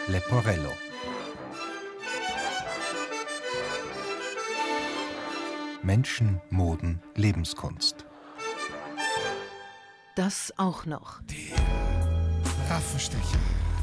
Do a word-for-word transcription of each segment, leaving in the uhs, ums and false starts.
Leporello. Menschen, Moden, Lebenskunst. Das auch noch. Die Raffenstecher.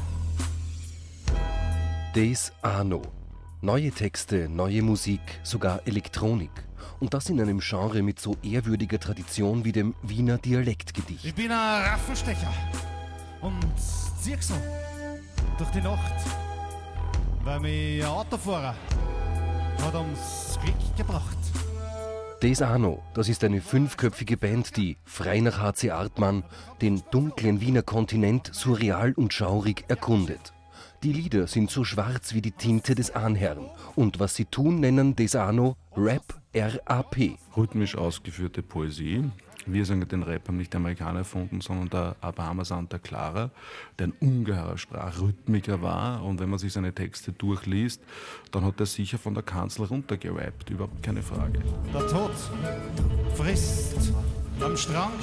Des Ano. Neue Texte, neue Musik, sogar Elektronik. Und das in einem Genre mit so ehrwürdiger Tradition wie dem Wiener Dialektgedicht. Ich bin ein Raffenstecher und zieh so durch die Nacht, weil mich ein Autofahrer hat ums Glück gebracht. Des Ano, das ist eine fünfköpfige Band, die, frei nach H C Artmann, den dunklen Wiener Kontinent surreal und schaurig erkundet. Die Lieder sind so schwarz wie die Tinte des Ahnherrn. Und was sie tun, nennen Des Ano Rap, R A P. Rhythmisch ausgeführte Poesie. Wir sagen, den Rap haben nicht die Amerikaner erfunden, sondern der Abraham Santa Clara, der ein ungeheurer Sprachrhythmiker war. Und wenn man sich seine Texte durchliest, dann hat er sicher von der Kanzel runtergerappt, überhaupt keine Frage. Der Tod frisst am Strang.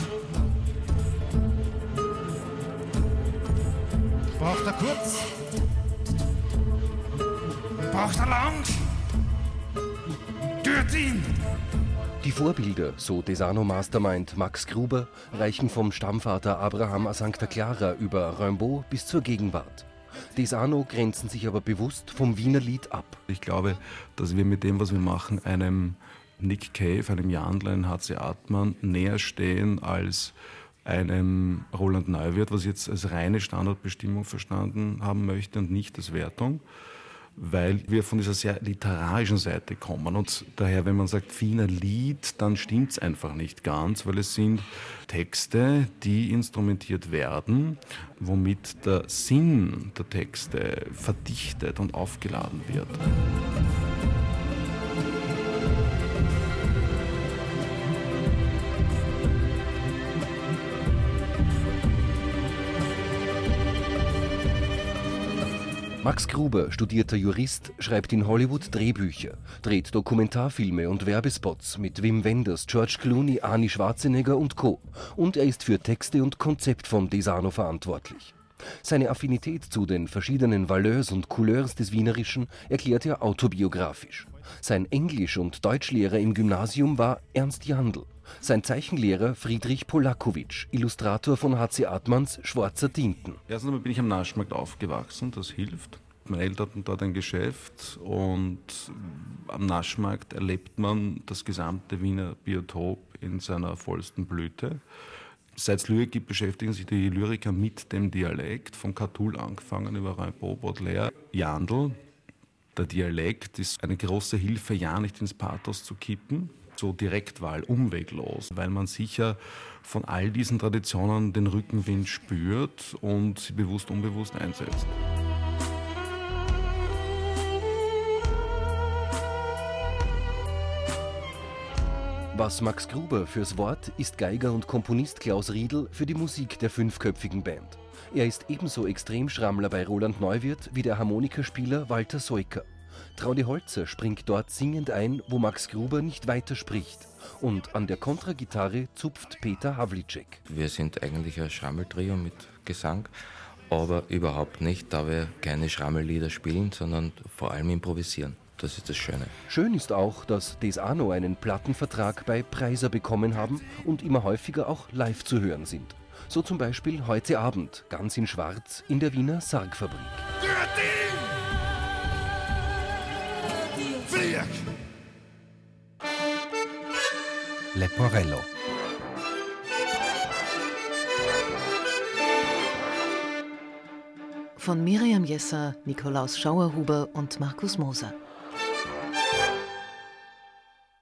Braucht er kurz? Braucht er lang? Tötet ihn! Die Vorbilder, so Des Ano Mastermind Max Gruber, reichen vom Stammvater Abraham Santa Clara über Rimbaud bis zur Gegenwart. Des Ano grenzen sich aber bewusst vom Wiener Lied ab. Ich glaube, dass wir mit dem, was wir machen, einem Nick Cave, einem Jandl, einem H C Artmann näher stehen als einem Roland Neuwirth, was ich jetzt als reine Standardbestimmung verstanden haben möchte und nicht als Wertung, weil wir von dieser sehr literarischen Seite kommen. Und daher, wenn man sagt Wiener Lied, dann stimmt es einfach nicht ganz, weil es sind Texte, die instrumentiert werden, womit der Sinn der Texte verdichtet und aufgeladen wird. Max Gruber, studierter Jurist, schreibt in Hollywood Drehbücher, dreht Dokumentarfilme und Werbespots mit Wim Wenders, George Clooney, Arnie Schwarzenegger und Co. Und er ist für Texte und Konzept von Des Ano verantwortlich. Seine Affinität zu den verschiedenen Valeurs und Couleurs des Wienerischen erklärt er autobiografisch. Sein Englisch- und Deutschlehrer im Gymnasium war Ernst Jandl. Sein Zeichenlehrer Friedrich Polakowitsch, Illustrator von H C Artmanns Schwarzer Tinten. Erstens einmal bin ich am Naschmarkt aufgewachsen, das hilft. Meine Eltern hatten dort ein Geschäft und am Naschmarkt erlebt man das gesamte Wiener Biotop in seiner vollsten Blüte. Seit es Lyrik gibt, beschäftigen sich die Lyriker mit dem Dialekt, von Catull angefangen über Rimbaud, Baudelaire, Jandl. Der Dialekt ist eine große Hilfe, ja nicht ins Pathos zu kippen, so Direktwahl, umweglos, weil man sicher von all diesen Traditionen den Rückenwind spürt und sie bewusst, unbewusst einsetzt. Was Max Gruber fürs Wort, ist Geiger und Komponist Klaus Riedl für die Musik der fünfköpfigen Band. Er ist ebenso Extremschrammler bei Roland Neuwirth wie der Harmonikaspieler Walter Soyka. Traudi Holzer springt dort singend ein, wo Max Gruber nicht weiterspricht. Und an der Kontragitarre zupft Peter Havlicek. Wir sind eigentlich ein Schrammeltrio mit Gesang, aber überhaupt nicht, da wir keine Schrammellieder spielen, sondern vor allem improvisieren. Das ist das Schöne. Schön ist auch, dass Des Ano einen Plattenvertrag bei Preiser bekommen haben und immer häufiger auch live zu hören sind. So zum Beispiel heute Abend, ganz in Schwarz, in der Wiener Sargfabrik. Flieg! Leporello. Von Miriam Jesser, Nikolaus Schauerhuber und Markus Moser.